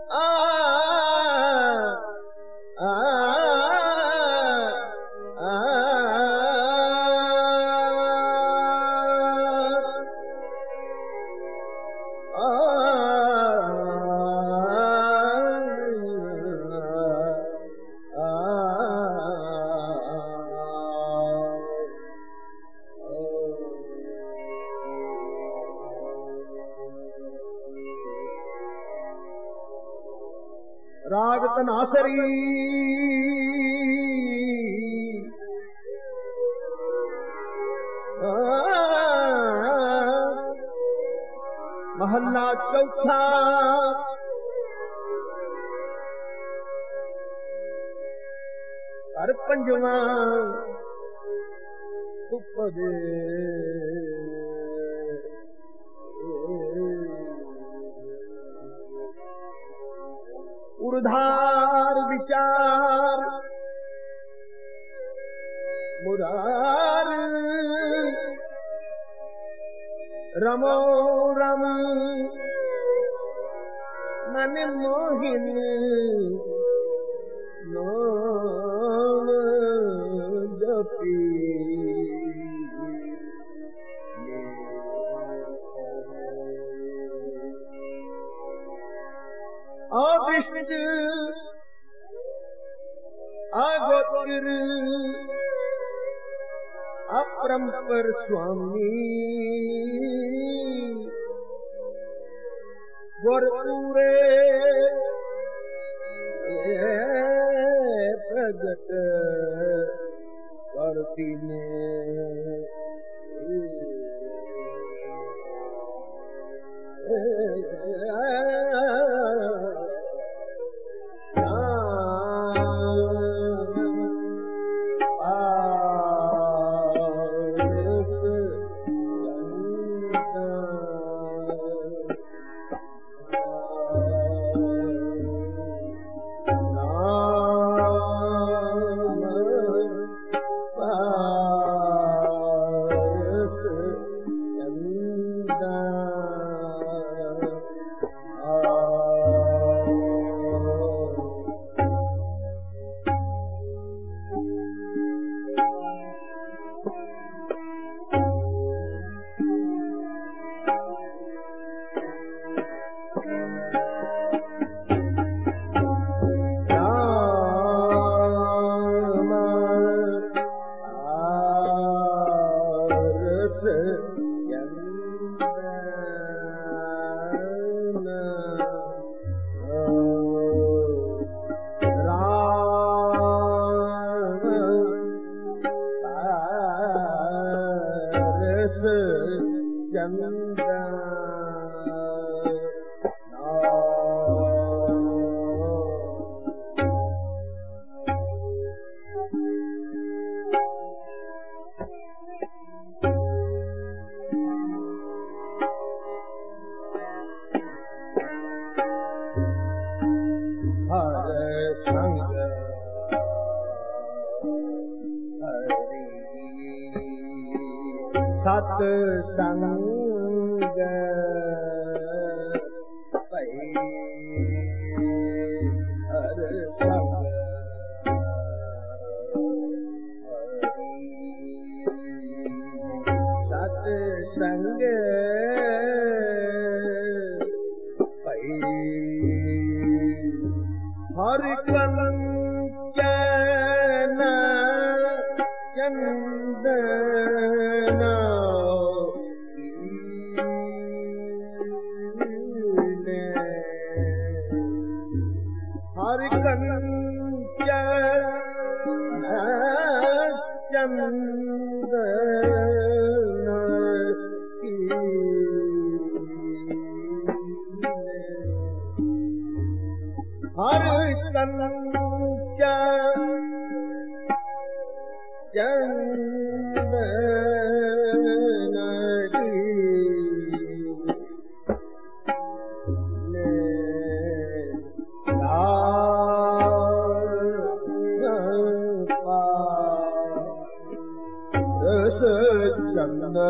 राग तनासरी महल्ला चौथा हर पंजवा उपदे उर्धार विचार मुरार रमो रम मन मोहिन नाम जपी अविष्ट अगोचर अपरंपर स्वामी गुरपुरे प्रगट करती ने सत संग भई हर संग सत संग भई हर कंचन चंदना हर कंचन चंदना हर कंचन चंदना चंदा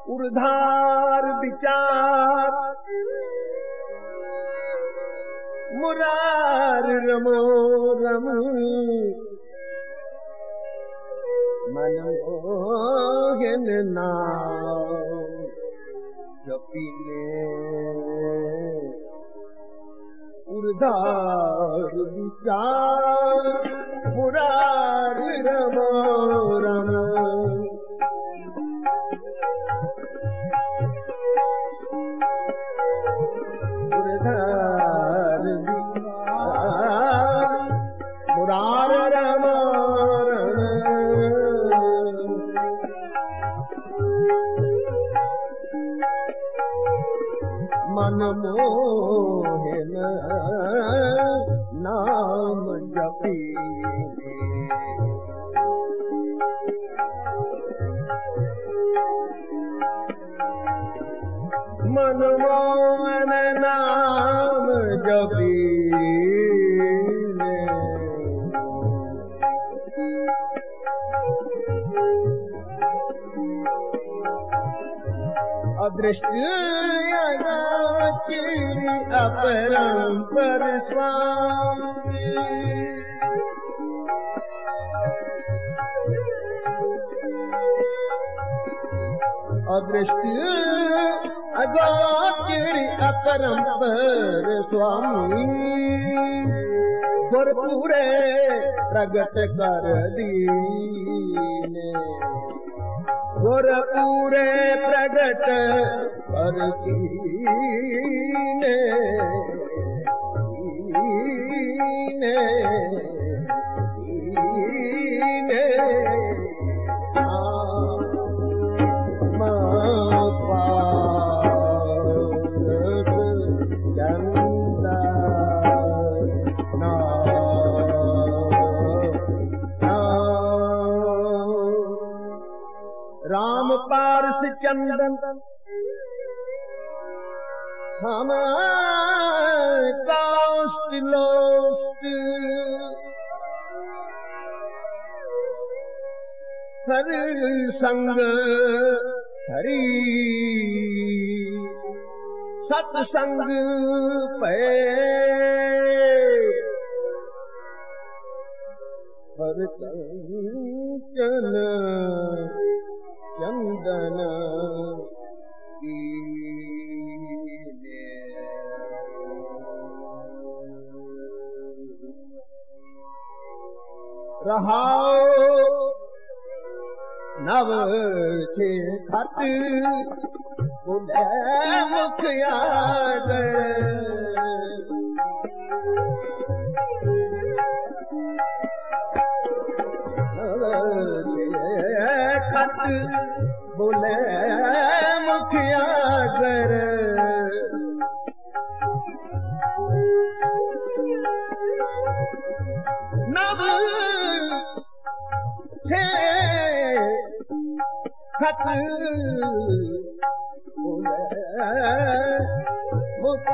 उर्धार विचार मुरार रमो रम मनमोहन नाम जपीने उर्धार विचार मुरार रमो रम उर्धार विचार मुरार रमो रम मनमोहन नाम जपीने मनमोहन नाम जपीने अदृष्ट अगाचिरी अपरंपर स्वामी अदृष्ट अगाचिरी अपरंपर स्वामी गुरपुरे प्रगट कर दीने गुरपुरे प्रगट कर दीने राम पारस चंदन हम काष्ट लोष्ट हर संग हरि सत्संग पे हर कंचन चंदन रहाओ नव छे खट बुले मुख याद खट बोले मुखिया कर नव छे खट बोले मुख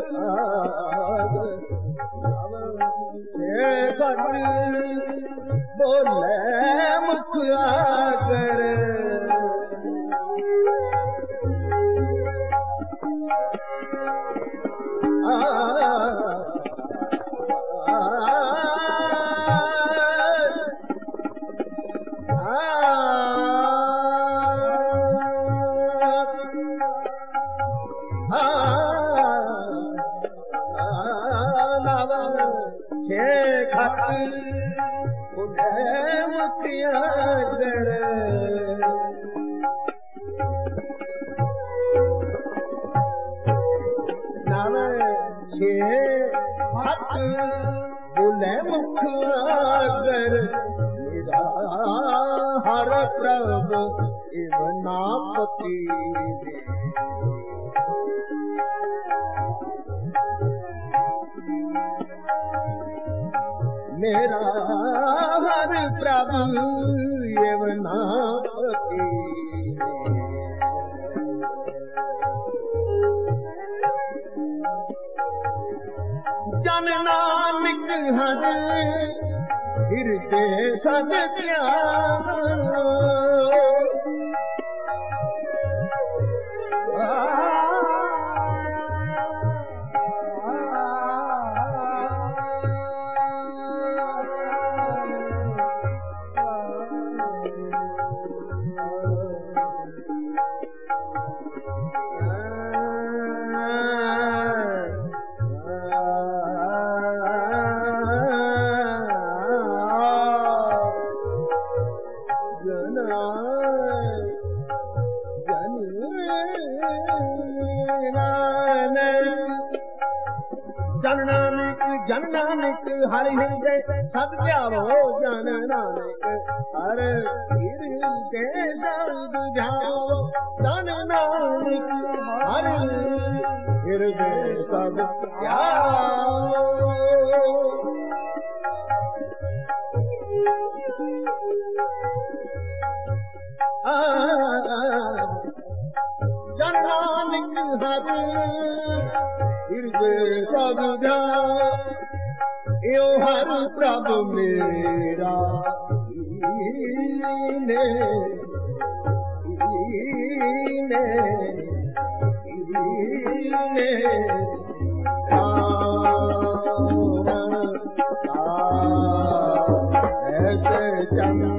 खट बोले मुख आगर खट मुखिया कर नव छे खट बुले मुख आगर हर प्रभु इव नापति मेरा हर प्रभु यवनापति जन नानक हर हृदय सद ध्यान जन नानक जन नानक हर हृदय सद ध्यावो जन नानक हर हृदय सद ध्यावो जन नानक हर हृदय सद ध्यावो जन नानक हर हृदय सद ध्यावो यो हर प्रभु मेरा ईने ऐसे चंद